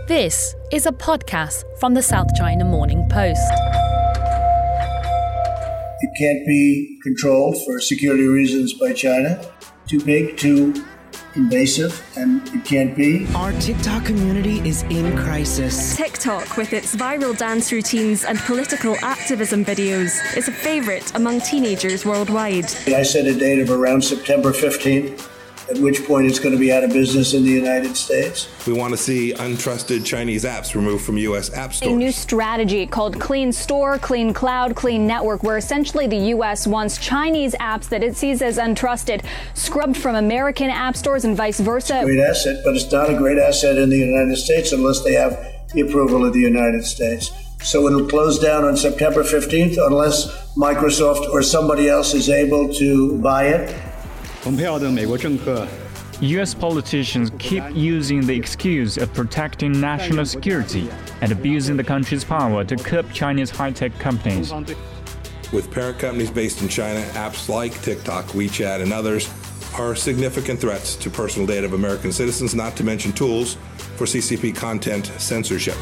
This is a podcast from the South China Morning Post. It can't be controlled for security reasons by China. Too big, too invasive, and it can't be. Our TikTok community is in crisis. TikTok, with its viral dance routines and political activism videos, is a favourite among teenagers worldwide. I set a date of around September 15th, at which point it's going to be out of business in the United States. We want to see untrusted Chinese apps removed from U.S. app stores. A new strategy called Clean Store, Clean Cloud, Clean Network, where essentially the U.S. wants Chinese apps that it sees as untrusted scrubbed from American app stores and vice versa. Great asset, but it's not a great asset in the United States unless they have the approval of the United States. So it'll close down on September 15th unless Microsoft or somebody else is able to buy it. U.S. politicians keep using the excuse of protecting national security and abusing the country's power to curb Chinese high-tech companies. With parent companies based in China, apps like TikTok, WeChat, and others are significant threats to personal data of American citizens, not to mention tools for CCP content censorship.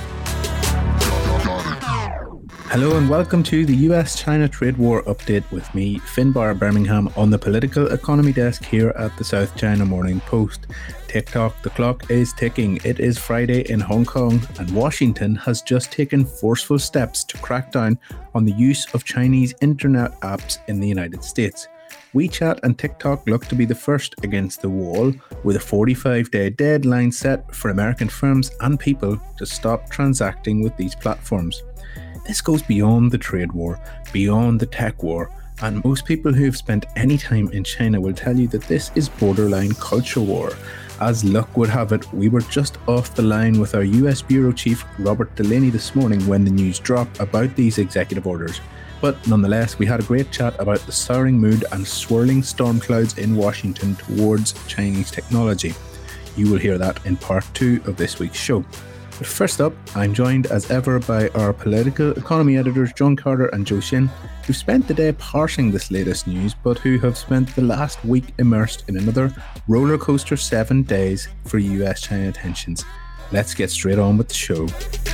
Hello and welcome to the US-China trade war update with me, Finbar Birmingham, on the political economy desk here at the South China Morning Post. TikTok, the clock is ticking. It is Friday in Hong Kong, and Washington has just taken forceful steps to crack down on the use of Chinese internet apps in the United States. WeChat and TikTok look to be the first against the wall, with a 45-day deadline set for American firms and people to stop transacting with these platforms. This goes beyond the trade war, beyond the tech war, and most people who have spent any time in China will tell you that this is borderline culture war. As luck would have it, we were just off the line with our US Bureau Chief Robert Delaney this morning when the news dropped about these executive orders. But nonetheless, we had a great chat about the souring mood and swirling storm clouds in Washington towards Chinese technology. You will hear that in part 2 of this week's show. But first up, I'm joined as ever by our political economy editors John Carter and Zhou Xin, who've spent the day parsing this latest news, but who have spent the last week immersed in another rollercoaster 7 days for US-China tensions. Let's get straight on with the show.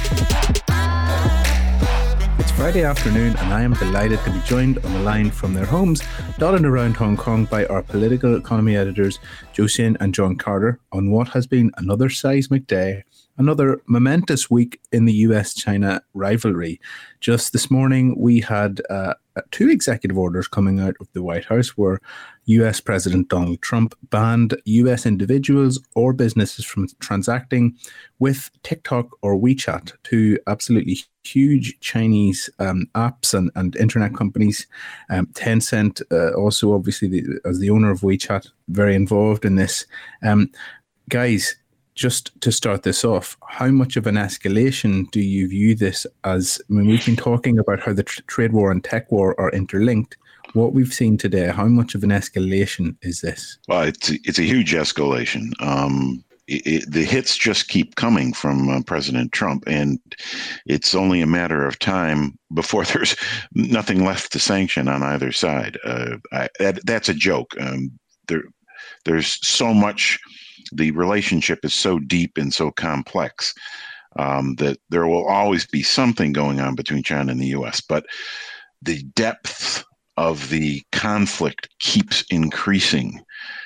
It's Friday afternoon and I am delighted to be joined on the line from their homes, dotted around Hong Kong, by our political economy editors Zhou Xin and John Carter on what has been another seismic day, another momentous week in the US-China rivalry. Just this morning, we had 2 executive orders coming out of the White House where US President Donald Trump banned US individuals or businesses from transacting with TikTok or WeChat, 2 absolutely huge Chinese apps and internet companies. Tencent, also obviously as the owner of WeChat, very involved in this. Guys, just to start this off, how much of an escalation do you view this as? I mean, we've been talking about how the trade war and tech war are interlinked. What we've seen today, how much of an escalation is this? Well, it's a huge escalation. The hits just keep coming from President Trump, and it's only a matter of time before there's nothing left to sanction on either side. That's a joke. There's so much. The relationship is so deep and so complex that there will always be something going on between China and the U.S. But the depth of the conflict keeps increasing.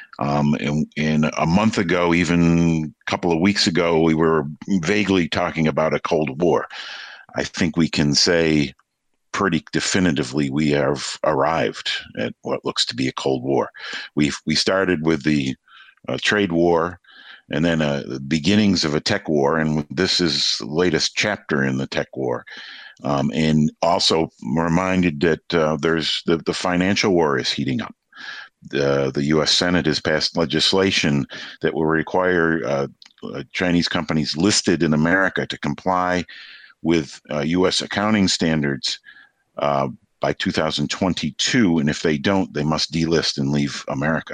And a month ago, even a couple of weeks ago, we were vaguely talking about a Cold War. I think we can say pretty definitively we have arrived at what looks to be a Cold War. We started with the trade war, and then the beginnings of a tech war, and this is the latest chapter in the tech war. And also reminded that there's the financial war is heating up. The U.S. Senate has passed legislation that will require Chinese companies listed in America to comply with U.S. accounting standards by 2022, and if they don't, they must delist and leave America.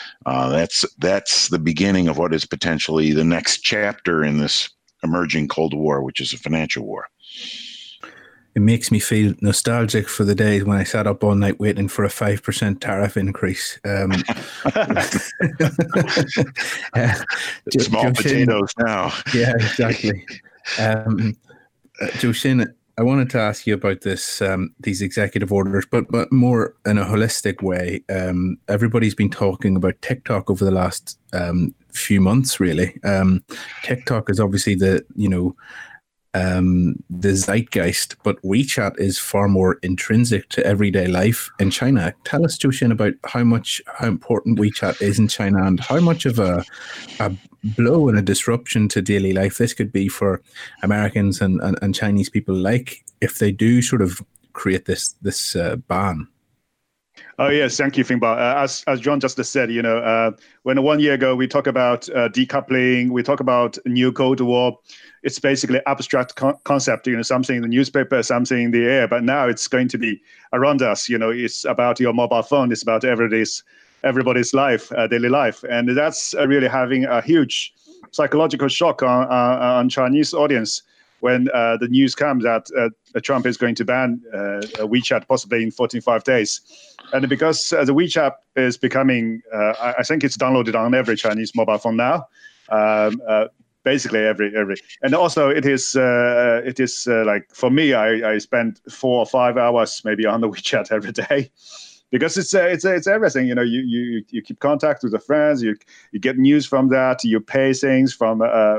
That's the beginning of what is potentially the next chapter in this emerging Cold War, which is a financial war. It makes me feel nostalgic for the days when I sat up all night waiting for a 5% tariff increase. Small potatoes now. Yeah, exactly. Joe-Shin, I wanted to ask you about these executive orders, but more in a holistic way. Everybody's been talking about TikTok over the last few months, really. TikTok is obviously the zeitgeist, but WeChat is far more intrinsic to everyday life in China. Tell us, Joe-Shin, about how important WeChat is in China and how much of a blow and a disruption to daily life this could be for Americans and Chinese people, like if they do sort of create this ban. Oh yes, thank you, Finbar. As John just said, when 1 year ago we talk about decoupling, we talk about new Cold War, it's basically abstract concept, something in the newspaper, something in the air. But now it's going to be around us. It's about your mobile phone. It's about everybody's life, daily life, and that's really having a huge psychological shock on Chinese audience when the news comes that Trump is going to ban WeChat possibly in 45 days. And because the WeChat is becoming, I think it's downloaded on every Chinese mobile phone now, basically every. And also it is like, for me, I spend 4 or 5 hours maybe on the WeChat every day. Because it's everything, you keep contact with the friends, you get news from that, you pay things from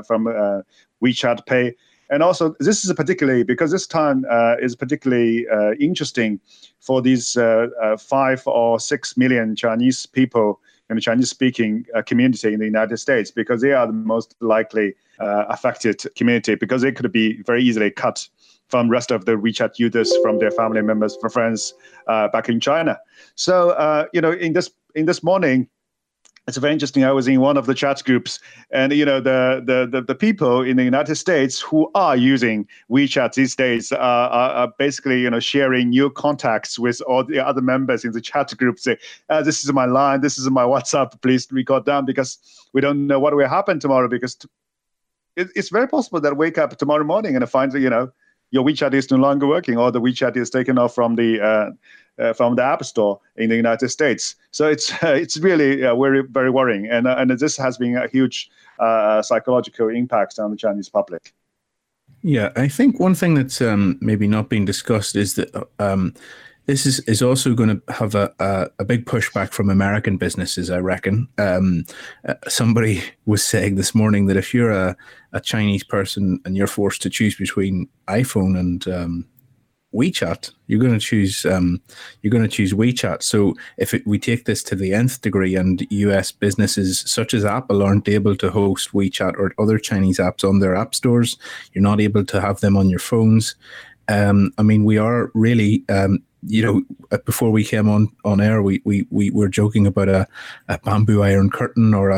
WeChat Pay. And also, this is because this time is particularly interesting for these 5 or 6 million Chinese people in the Chinese-speaking community in the United States, because they are the most likely affected community, because they could be very easily cut from rest of the WeChat users, from their family members, from friends back in China. So, in this morning, it's very interesting. I was in one of the chat groups, and the people in the United States who are using WeChat these days are basically sharing new contacts with all the other members in the chat group. Say, this is my line, this is my WhatsApp. Please record down, because we don't know what will happen tomorrow. Because it's very possible that I wake up tomorrow morning and I find that your WeChat is no longer working, or the WeChat is taken off from the App Store in the United States. So it's really very, very worrying, and this has been a huge psychological impact on the Chinese public. Yeah, I think one thing that's maybe not being discussed is that this is also going to have a big pushback from American businesses, I reckon. Somebody was saying this morning that if you're a Chinese person and you're forced to choose between iPhone and WeChat, you're going to choose WeChat. So if we take this to the nth degree, and US businesses such as Apple aren't able to host WeChat or other Chinese apps on their app stores, you're not able to have them on your phones. We are really, before we came on air, we were joking about a bamboo iron curtain, or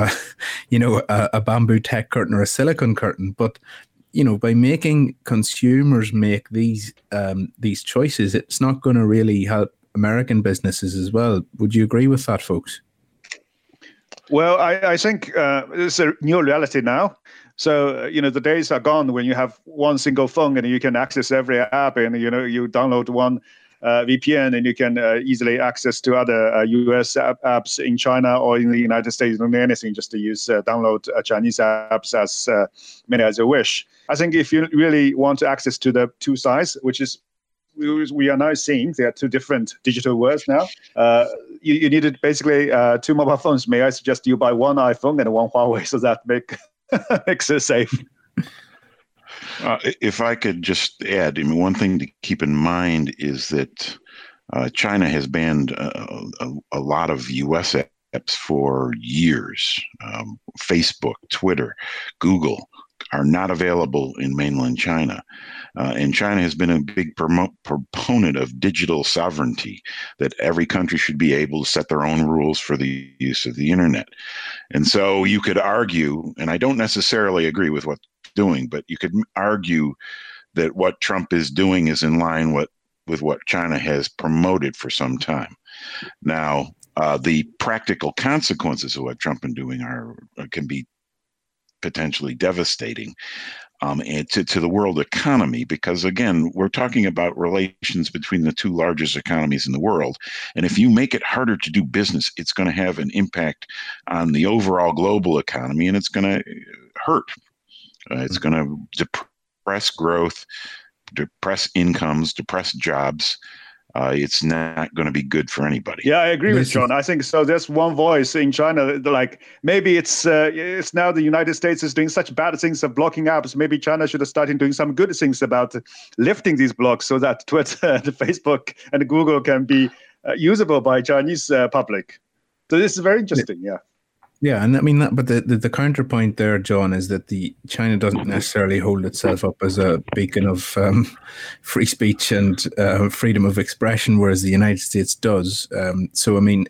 a bamboo tech curtain, or a silicon curtain. But by making consumers make these choices, it's not going to really help American businesses as well. Would you agree with that, folks? Well, I think it's a new reality now. So, the days are gone when you have one single phone and you can access every app, and, you download one VPN and you can easily access to other US apps in China or in the United States. Don't need anything, just to download Chinese apps as many as you wish. I think if you really want access to the two sides, which is we are now seeing there are two different digital worlds now. You needed basically 2 mobile phones. May I suggest you buy one iPhone and one Huawei, so that makes it safe. If I could just add, one thing to keep in mind is that China has banned a lot of U.S. apps for years. Facebook, Twitter, Google are not available in mainland China. And China has been a big proponent of digital sovereignty, that every country should be able to set their own rules for the use of the internet. And so you could argue, and I don't necessarily agree with what doing, but you could argue that what Trump is doing is in line with what China has promoted for some time. Now, the practical consequences of what Trump is doing can be potentially devastating and to the world economy, because again, we're talking about relations between the two largest economies in the world. And if you make it harder to do business, it's going to have an impact on the overall global economy, and it's going to hurt. It's going to depress growth, depress incomes, depress jobs. It's not going to be good for anybody. Yeah, I agree with John. I think so. There's one voice in China, like maybe it's now the United States is doing such bad things of blocking apps. Maybe China should have started doing some good things about lifting these blocks so that Twitter, the Facebook, and Google can be usable by Chinese public. So this is very interesting. Yeah. Yeah, and I mean but the counterpoint there, John, is that China doesn't necessarily hold itself up as a beacon of free speech and freedom of expression, whereas the United States does. So I mean,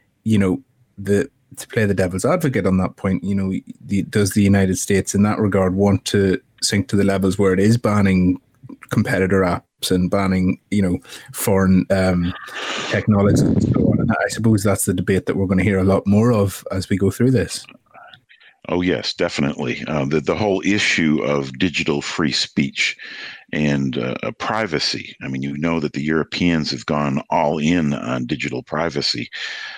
to play the devil's advocate on that point, does the United States in that regard want to sink to the levels where it is banning competitor apps and banning, foreign technology and so on? And I suppose that's the debate that we're going to hear a lot more of as we go through this. Oh, yes, definitely. The whole issue of digital free speech and privacy. I mean, that the Europeans have gone all in on digital privacy.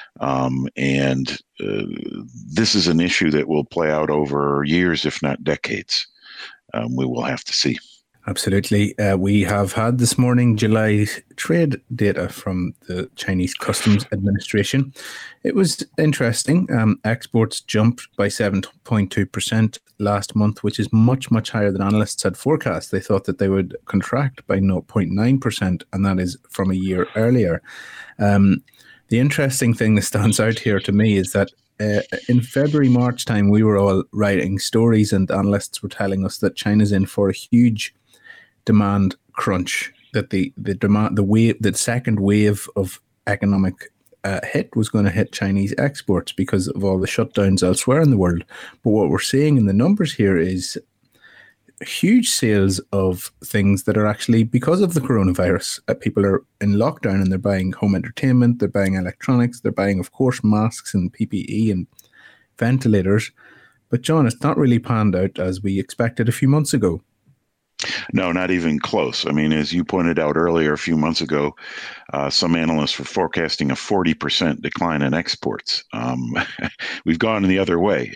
And this is an issue that will play out over years, if not decades. We will have to see. Absolutely. We have had this morning July trade data from the Chinese Customs Administration. It was interesting. Exports jumped by 7.2% last month, which is much, much higher than analysts had forecast. They thought that they would contract by 0.9%, and that is from a year earlier. The interesting thing that stands out here to me is that in February, March time, we were all writing stories and analysts were telling us that China's in for a huge demand crunch, that the second wave of economic hit was going to hit Chinese exports because of all the shutdowns elsewhere in the world. But what we're seeing in the numbers here is huge sales of things that are actually because of the coronavirus. People are in lockdown and they're buying home entertainment, they're buying electronics, they're buying, of course, masks and PPE and ventilators. But John, it's not really panned out as we expected a few months ago. No, not even close. I mean, as you pointed out earlier, a few months ago, some analysts were forecasting a 40% decline in exports. We've gone the other way.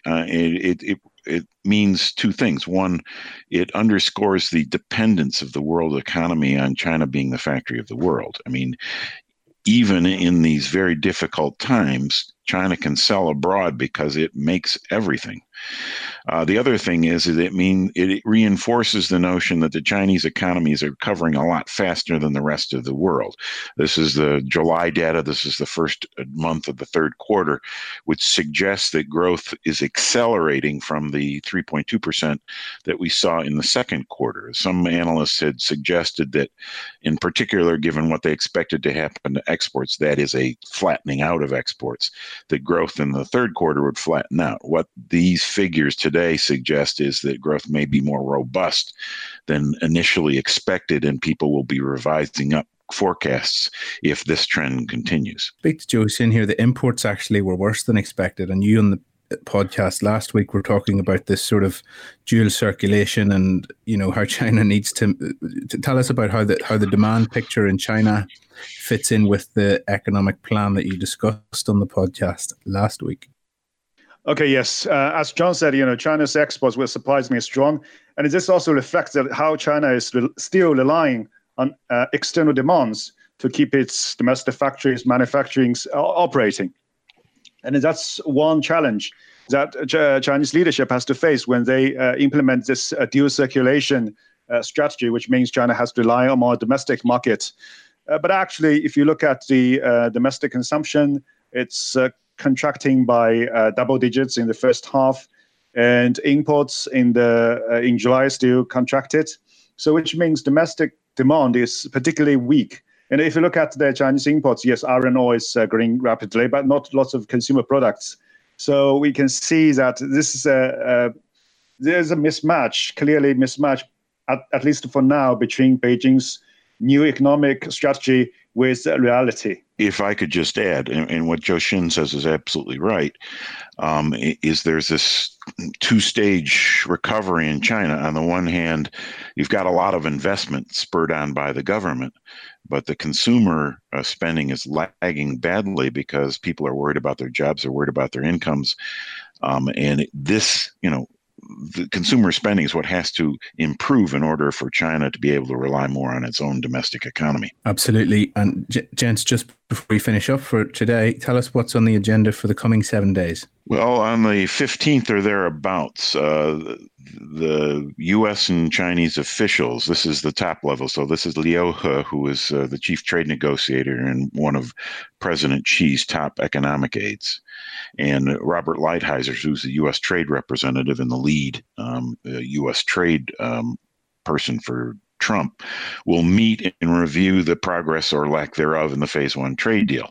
It means two things. One, it underscores the dependence of the world economy on China being the factory of the world. I mean, even in these very difficult times, China can sell abroad because it makes everything. The other thing is that it reinforces the notion that the Chinese economies are recovering a lot faster than the rest of the world. This is the July data. This is the first month of the third quarter, which suggests that growth is accelerating from the 3.2% that we saw in the second quarter. Some analysts had suggested that, in particular, given what they expected to happen to exports, that is a flattening out of exports, that growth in the third quarter would flatten out. What these figures today suggest is that growth may be more robust than initially expected, and people will be revising up forecasts if this trend continues. Speak to Joe Sin here. The imports actually were worse than expected, and you on the podcast last week were talking about this sort of dual circulation and how China needs to tell us about how the demand picture in China fits in with the economic plan that you discussed on the podcast last week. Okay, yes. As John said, China's exports were surprisingly strong. And this also reflects that how China is still relying on external demands to keep its domestic factories, manufacturing operating. And that's one challenge that Chinese leadership has to face when they implement this dual circulation strategy, which means China has to rely on more domestic market. But actually, if you look at the domestic consumption, it's contracting by double digits in the first half, and imports in July still contracted. So which means domestic demand is particularly weak. And if you look at the Chinese imports, yes, iron ore is growing rapidly, but not lots of consumer products. So we can see that this is there's a mismatch, clearly mismatch, at least for now, between Beijing's new economic strategy with reality. If I could just add, and what Joe Shin says is absolutely right, is there's this two-stage recovery in China. On the one hand, you've got a lot of investment spurred on by the government, but the consumer spending is lagging badly because people are worried about their jobs, they're worried about their incomes. And this, the consumer spending is what has to improve in order for China to be able to rely more on its own domestic economy. Absolutely. And gents, just before we finish up for today, tell us what's on the agenda for the coming 7 days. Well, on the 15th or thereabouts, the U.S. and Chinese officials, this is the top level. So this is Liu He, who is the chief trade negotiator and one of President Xi's top economic aides, and Robert Lighthizer, who's the U.S. trade representative and the lead U.S. trade person for Trump, will meet and review the progress or lack thereof in the Phase 1 trade deal.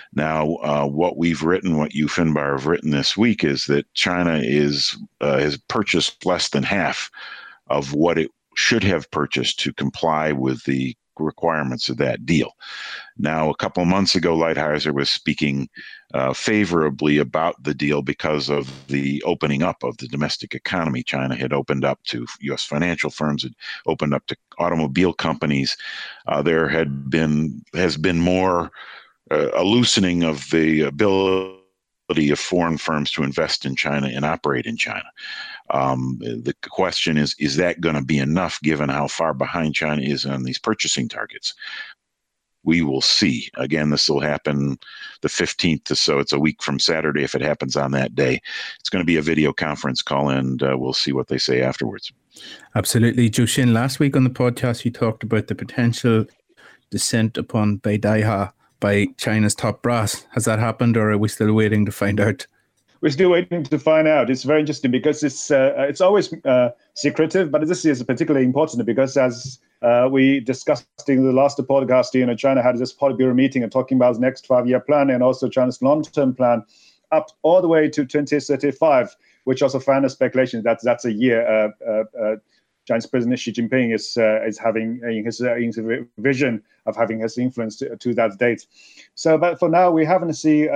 Now, what we've written, what you, Finbar, have written this week is that China has purchased less than half of what it should have purchased to comply with the requirements of that deal. Now, a couple of months ago, Lighthizer was speaking favorably about the deal because of the opening up of the domestic economy. China had opened up to U.S. financial firms, had opened up to automobile companies. There has been more a loosening of the ability of foreign firms to invest in China and operate in China. The question is that going to be enough given how far behind China is on these purchasing targets? We will see. Again, this will happen the 15th, so it's a week from Saturday if it happens on that day. It's going to be a video conference call, and we'll see what they say afterwards. Absolutely. Zhou, last week on the podcast, you talked about the potential descent upon Beidaihe by China's top brass. Has that happened, or are we still waiting to find out? We're still waiting to find out. It's very interesting because it's always secretive, but this is particularly important because as we discussed in the last podcast, China had this Politburo meeting and talking about the next 5-year plan and also China's long-term plan up all the way to 2035, which also found a speculation that's a year Chinese President Xi Jinping is having in his vision of having his influence to that date. So, but for now, we haven't seen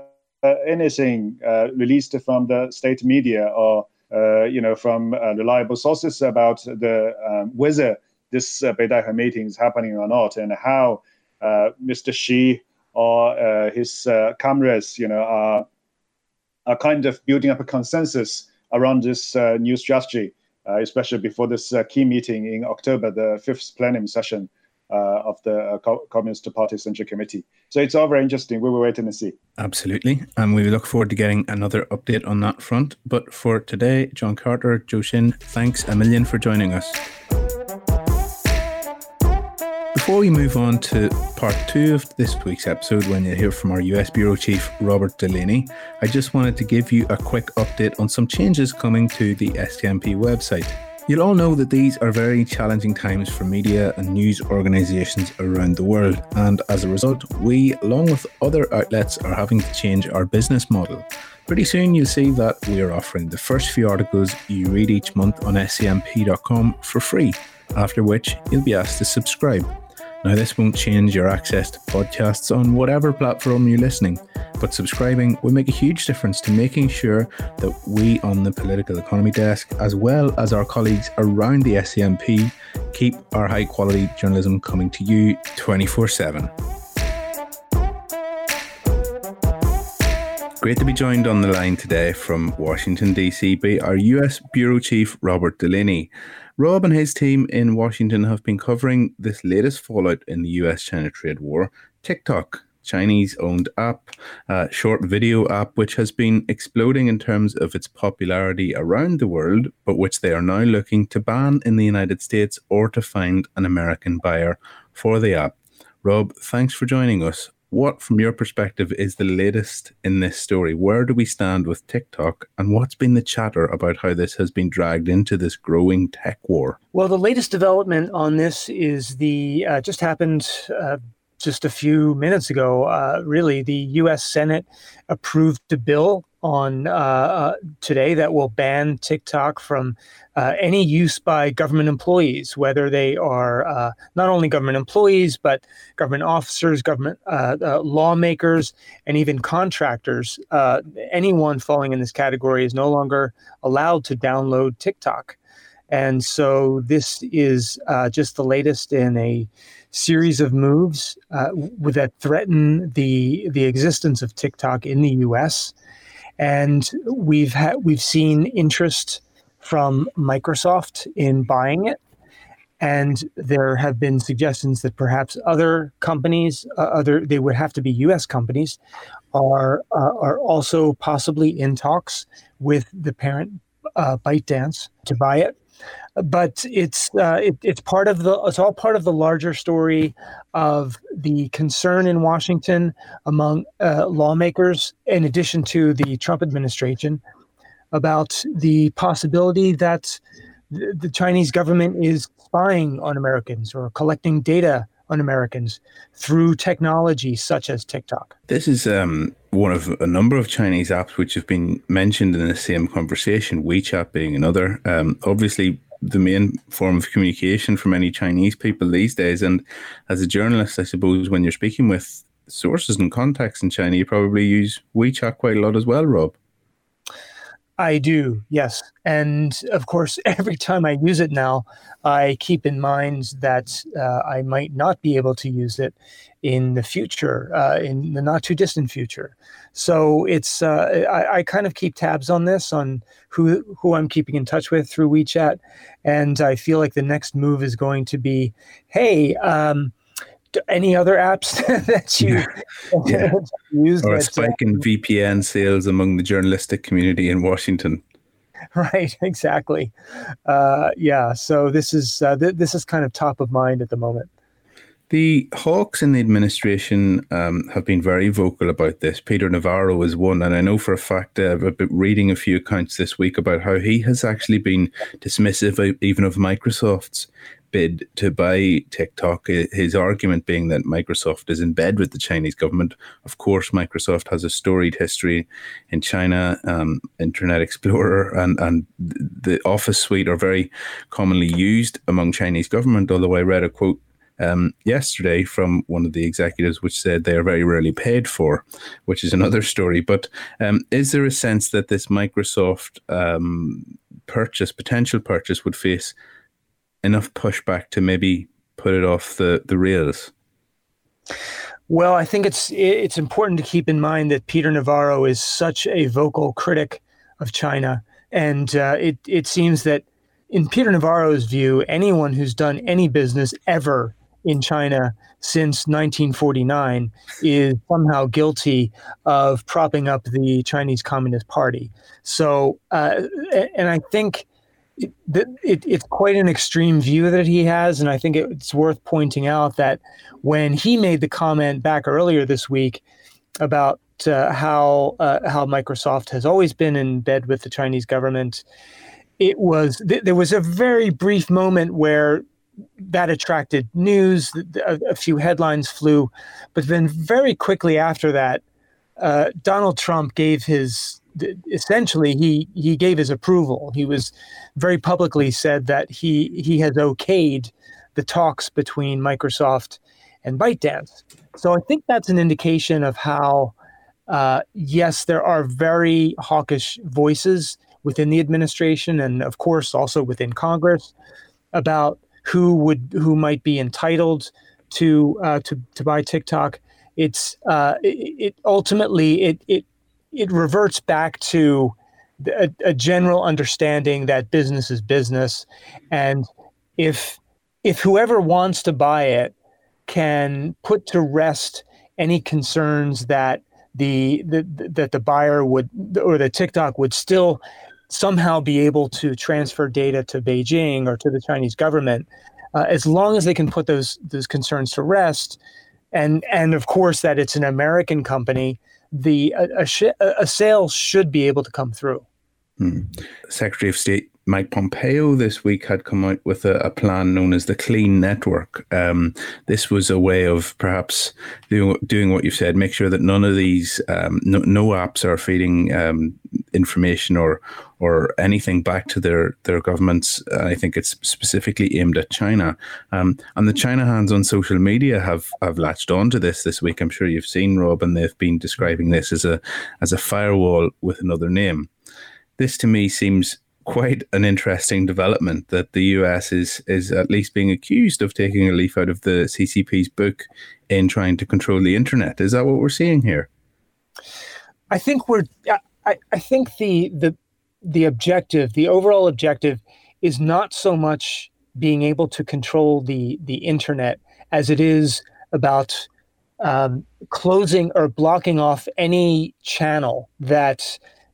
anything released from the state media or from reliable sources about the whether this Beidaihe meeting is happening or not, and how Mr. Xi or his comrades are kind of building up a consensus around this new strategy, especially before this key meeting in October, the 5th plenum session of the Communist Party Central Committee. So it's all very interesting. We will wait and see. Absolutely. And we look forward to getting another update on that front. But for today, John Carter, Zhou Xin, thanks a million for joining us. Before we move on to part 2 of this week's episode, when you hear from our US Bureau Chief, Robert Delaney, I just wanted to give you a quick update on some changes coming to the SCMP website. You'll all know that these are very challenging times for media and news organisations around the world, and as a result, we, along with other outlets, are having to change our business model. Pretty soon you'll see that we are offering the first few articles you read each month on scmp.com for free, after which you'll be asked to subscribe. Now, this won't change your access to podcasts on whatever platform you're listening, but subscribing will make a huge difference to making sure that we on the Political Economy Desk, as well as our colleagues around the SCMP, keep our high quality journalism coming to you 24/7. Great to be joined on the line today from Washington, D.C. by our US Bureau Chief, Robert Delaney. Rob and his team in Washington have been covering this latest fallout in the US-China trade war. TikTok, Chinese-owned app, short video app, which has been exploding in terms of its popularity around the world, but which they are now looking to ban in the United States or to find an American buyer for the app. Rob, thanks for joining us. What, from your perspective, is the latest in this story? Where do we stand with TikTok, and what's been the chatter about how this has been dragged into this growing tech war? Well, the latest development on this is just happened just a few minutes ago. Really, the U.S. Senate approved a bill on today that will ban TikTok from any use by government employees, whether they are not only government employees, but government officers, government lawmakers, and even contractors. Anyone falling in this category is no longer allowed to download TikTok. And so this is just the latest in a series of moves that threaten the existence of TikTok in the U.S. And we've seen interest from Microsoft in buying it. And there have been suggestions that perhaps other companies, they would have to be U.S. companies, are also possibly in talks with the parent ByteDance to buy it. But it's all part of the larger story of the concern in Washington among lawmakers, in addition to the Trump administration, about the possibility that the Chinese government is spying on Americans or collecting data on Americans through technology such as TikTok. This is one of a number of Chinese apps which have been mentioned in the same conversation, WeChat being another. Obviously, the main form of communication for many Chinese people these days. And as a journalist, I suppose when you're speaking with sources and contacts in China, you probably use WeChat quite a lot as well, Rob. I do, yes. And of course, every time I use it now, I keep in mind that I might not be able to use it in the future, in the not too distant future. So it's I kind of keep tabs on this, on who I'm keeping in touch with through WeChat. And I feel like the next move is going to be, hey, any other apps that you use? Or a spike in VPN sales among the journalistic community in Washington. Right, exactly. So this is kind of top of mind at the moment. The hawks in the administration have been very vocal about this. Peter Navarro is one, and I know for a fact I've been reading a few accounts this week about how he has actually been dismissive even of Microsoft's bid to buy TikTok, his argument being that Microsoft is in bed with the Chinese government. Of course, Microsoft has a storied history in China. Internet Explorer and the Office suite are very commonly used among Chinese government, although I read a quote yesterday from one of the executives which said they are very rarely paid for, which is another story. But is there a sense that this Microsoft potential purchase would face enough pushback to maybe put it off the rails? Well, I think it's important to keep in mind that Peter Navarro is such a vocal critic of China. And it seems that in Peter Navarro's view, anyone who's done any business ever in China since 1949 is somehow guilty of propping up the Chinese Communist Party. So, and I think it's quite an extreme view that he has, and I think it's worth pointing out that when he made the comment back earlier this week about how Microsoft has always been in bed with the Chinese government, there was a very brief moment where that attracted news. A few headlines flew, but then very quickly after that, Donald Trump gave essentially he gave his approval. He was very publicly said that he has okayed the talks between Microsoft and ByteDance. So I think that's an indication of how, yes, there are very hawkish voices within the administration and of course also within Congress about who might be entitled to buy TikTok. It ultimately reverts back to a general understanding that business is business, and if whoever wants to buy it can put to rest any concerns that the buyer would, or the TikTok would still somehow be able to transfer data to Beijing or to the Chinese government, as long as they can put those concerns to rest, and of course that it's an American company, a sale should be able to come through. Secretary of State Mike Pompeo this week had come out with a plan known as the Clean Network. This was a way of perhaps doing what you've said, make sure that none of these, no apps are feeding information or anything back to their governments. I think it's specifically aimed at China. And the China hands on social media have latched onto this week. I'm sure you've seen, Rob, and they've been describing this as a firewall with another name. This to me seems quite an interesting development, that the US is at least being accused of taking a leaf out of the CCP's book in trying to control the internet. Is that what we're seeing here? I think I think the the overall objective is not so much being able to control the internet as it is about closing or blocking off any channel that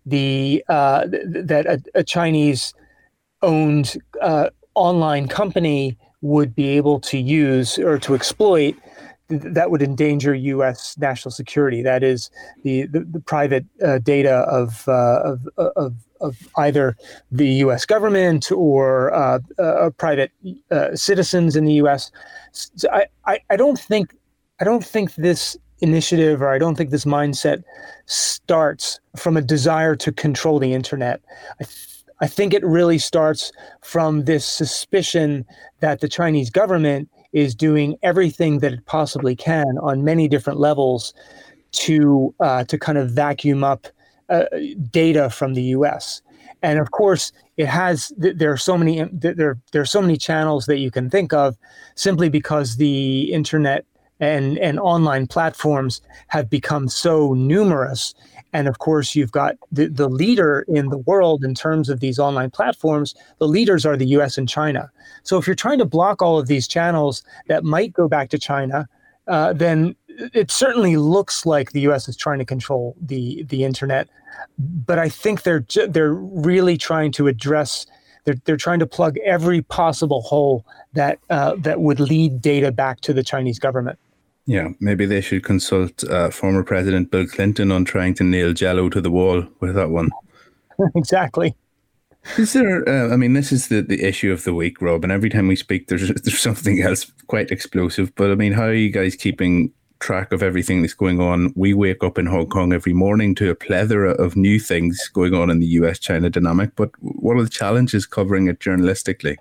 a Chinese-owned online company would be able to use or to exploit that would endanger U.S. national security. That is the private data of either the U.S. government or private citizens in the U.S. So I don't think this initiative, or I don't think this mindset starts from a desire to control the internet. I think it really starts from this suspicion that the Chinese government is doing everything that it possibly can on many different levels to kind of vacuum up data from the U.S. And of course, there are so many channels that you can think of, simply because the internet and online platforms have become so numerous. And of course, you've got the leader in the world in terms of these online platforms. The leaders are the US and China. So if you're trying to block all of these channels that might go back to China, then it certainly looks like the US is trying to control the internet. But I think they're really trying to address, they're trying to plug every possible hole that would lead data back to the Chinese government. Yeah, maybe they should consult former President Bill Clinton on trying to nail Jell-O to the wall with that one. Exactly. Is there? This is the issue of the week, Rob. And every time we speak, there's something else quite explosive. But how are you guys keeping track of everything that's going on? We wake up in Hong Kong every morning to a plethora of new things going on in the US-China dynamic. But what are the challenges covering it journalistically?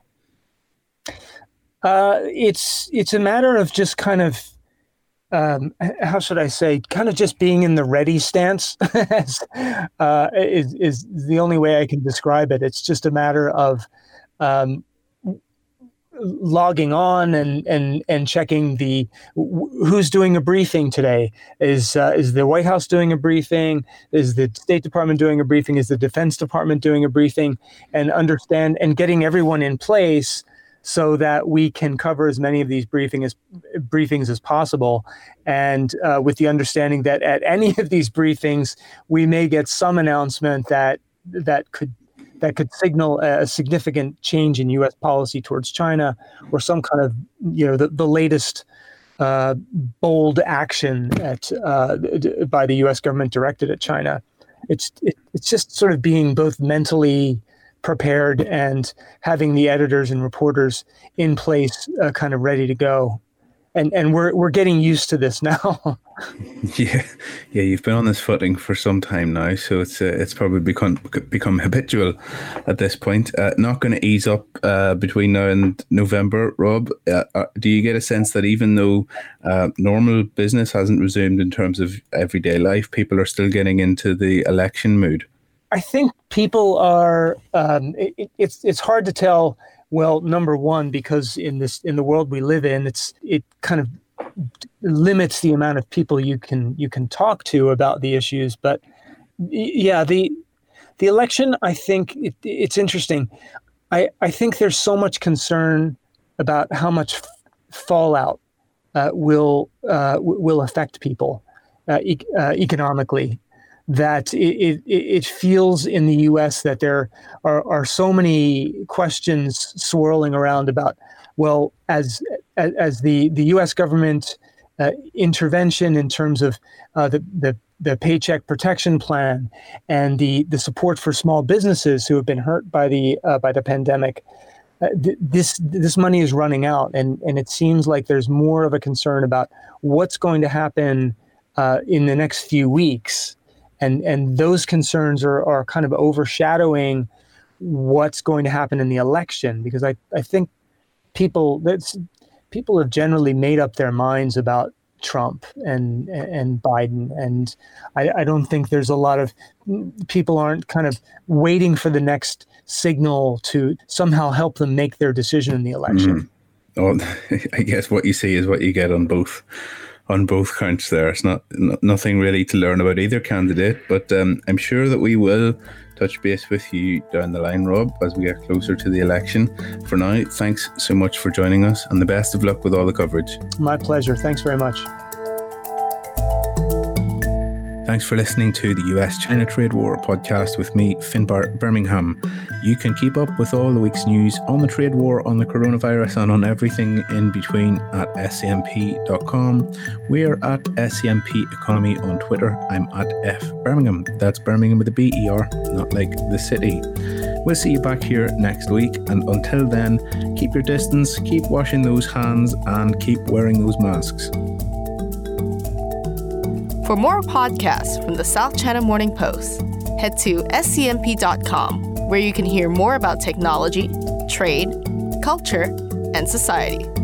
It's a matter of just kind of, how should I say, kind of just being in the ready stance is the only way I can describe it. It's just a matter of logging on and checking who's doing a briefing today. Is the White House doing a briefing? Is the State Department doing a briefing? Is the Defense Department doing a briefing? And understand and getting everyone in place so that we can cover as many of these briefings as possible, and with the understanding that at any of these briefings, we may get some announcement that could signal a significant change in U.S. policy towards China, or some kind of the latest bold action by the U.S. government directed at China. It's just sort of being both mentally prepared and having the editors and reporters in place, kind of ready to go. And we're getting used to this now. Yeah, you've been on this footing for some time now, so it's probably become habitual at this point. Not going to ease up between now and November, Rob. Do you get a sense that even though normal business hasn't resumed in terms of everyday life, people are still getting into the election mood? I think people are. It's hard to tell. Well, number one, because in the world we live in, it kind of limits the amount of people you can talk to about the issues. But yeah, the election, I think it's interesting. I think there's so much concern about how much fallout will affect people economically. That it feels in the U.S. that there are so many questions swirling around about, well, as the U.S. government intervention in terms of the Paycheck Protection Plan and the support for small businesses who have been hurt by the pandemic, this money is running out, and it seems like there's more of a concern about what's going to happen in the next few weeks. And those concerns are kind of overshadowing what's going to happen in the election, because I think people have generally made up their minds about Trump and Biden, and I don't think there's a lot of people aren't kind of waiting for the next signal to somehow help them make their decision in the election. Oh, I guess what you see is what you get on both counts there. It's nothing really to learn about either candidate, but I'm sure that we will touch base with you down the line, Rob, as we get closer to the election. For now, thanks so much for joining us, and the best of luck with all the coverage. My pleasure. Thanks very much. Thanks for listening to the US-China Trade War podcast with me, Finbar Birmingham. You can keep up with all the week's news on the trade war, on the coronavirus, and on everything in between at scmp.com. We're at SCMP Economy on Twitter. I'm at FBirmingham. That's Birmingham with a B-E-R, not like the city. We'll see you back here next week, and until then, keep your distance, keep washing those hands, and keep wearing those masks. For more podcasts from the South China Morning Post, head to scmp.com, where you can hear more about technology, trade, culture, and society.